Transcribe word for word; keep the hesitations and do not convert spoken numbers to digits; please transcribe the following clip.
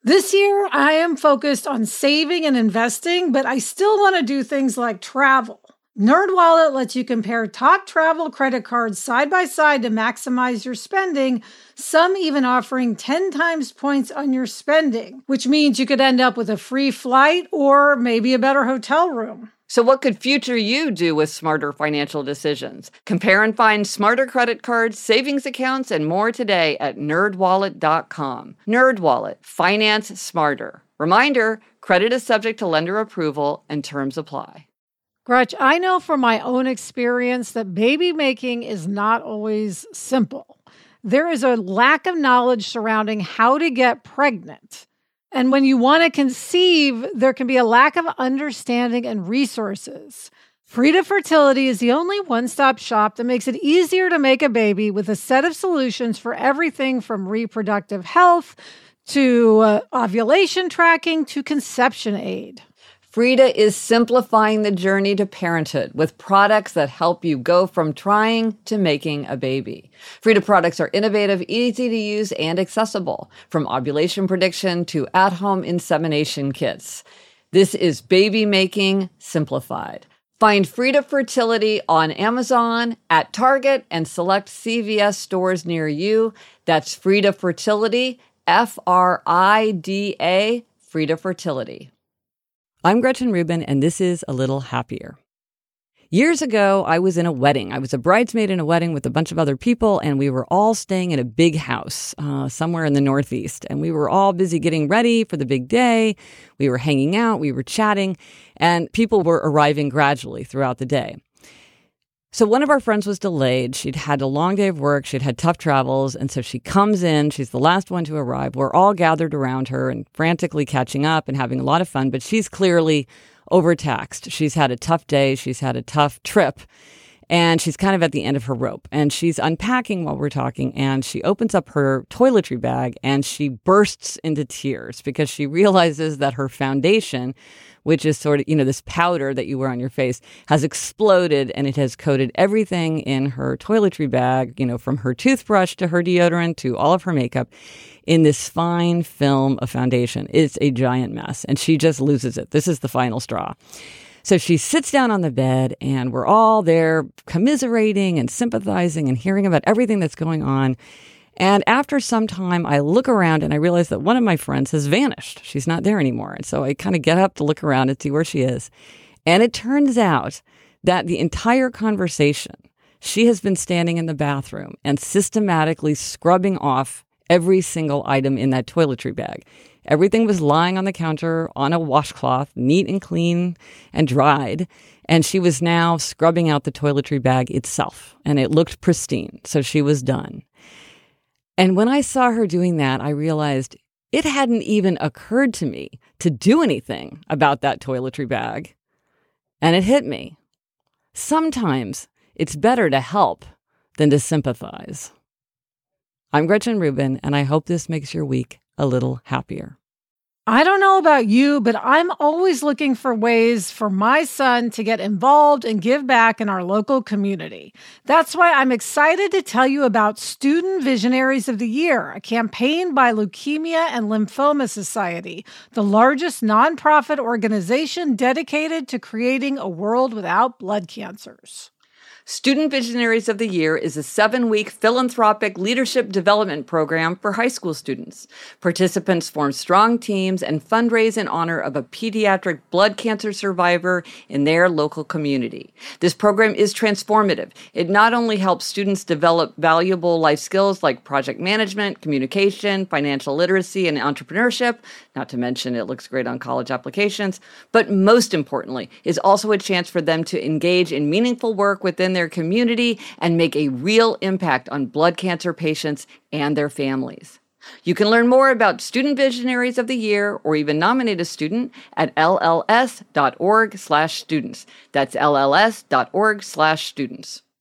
This year, I am focused on saving and investing, but I still want to do things like travel. NerdWallet lets you compare top travel credit cards side by side to maximize your spending, some even offering ten times points on your spending, which means you could end up with a free flight or maybe a better hotel room. So what could future you do with smarter financial decisions? Compare and find smarter credit cards, savings accounts, and more today at nerd wallet dot com. NerdWallet. Finance smarter. Reminder, credit is subject to lender approval and terms apply. Gretch, I know from my own experience that baby making is not always simple. There is a lack of knowledge surrounding how to get pregnant. And when you want to conceive, there can be a lack of understanding and resources. Frida Fertility is the only one-stop shop that makes it easier to make a baby with a set of solutions for everything from reproductive health to uh, ovulation tracking to conception aid. Frida is simplifying the journey to parenthood with products that help you go from trying to making a baby. Frida products are innovative, easy to use, and accessible, from ovulation prediction to at-home insemination kits. This is baby making simplified. Find Frida Fertility on Amazon, at Target, and select C V S stores near you. That's Frida Fertility, F R I D A, Frida Fertility. I'm Gretchen Rubin, and this is A Little Happier. Years ago, I was in a wedding. I was a bridesmaid in a wedding with a bunch of other people, and we were all staying in a big house uh, somewhere in the Northeast. And we were all busy getting ready for the big day. We were hanging out, we were chatting, and people were arriving gradually throughout the day. So one of our friends was delayed. She'd had a long day of work. She'd had tough travels. And so she comes in. She's the last one to arrive. We're all gathered around her and frantically catching up and having a lot of fun. But she's clearly overtaxed. She's had a tough day. She's had a tough trip. And she's kind of at the end of her rope. And she's unpacking while we're talking. And she opens up her toiletry bag and she bursts into tears because she realizes that her foundation, which is sort of, you know, this powder that you wear on your face, has exploded and it has coated everything in her toiletry bag, you know, from her toothbrush to her deodorant to all of her makeup in this fine film of foundation. It's a giant mess and she just loses it. This is the final straw. So she sits down on the bed and we're all there commiserating and sympathizing and hearing about everything that's going on. And after some time, I look around and I realize that one of my friends has vanished. She's not there anymore. And so I kind of get up to look around and see where she is. And it turns out that the entire conversation, she has been standing in the bathroom and systematically scrubbing off every single item in that toiletry bag. Everything was lying on the counter on a washcloth, neat and clean and dried. And she was now scrubbing out the toiletry bag itself. And it looked pristine. So she was done. And when I saw her doing that, I realized it hadn't even occurred to me to do anything about that toiletry bag. And it hit me. Sometimes it's better to help than to sympathize. I'm Gretchen Rubin, and I hope this makes your week a little happier. I don't know about you, but I'm always looking for ways for my son to get involved and give back in our local community. That's why I'm excited to tell you about Student Visionaries of the Year, a campaign by Leukemia and Lymphoma Society, the largest nonprofit organization dedicated to creating a world without blood cancers. Student Visionaries of the Year is a seven-week philanthropic leadership development program for high school students. Participants form strong teams and fundraise in honor of a pediatric blood cancer survivor in their local community. This program is transformative. It not only helps students develop valuable life skills like project management, communication, financial literacy, and entrepreneurship, not to mention it looks great on college applications, but most importantly, is also a chance for them to engage in meaningful work within their community and make a real impact on blood cancer patients and their families. You can learn more about Student Visionaries of the Year or even nominate a student at lls.org slash students. That's lls.org slash students.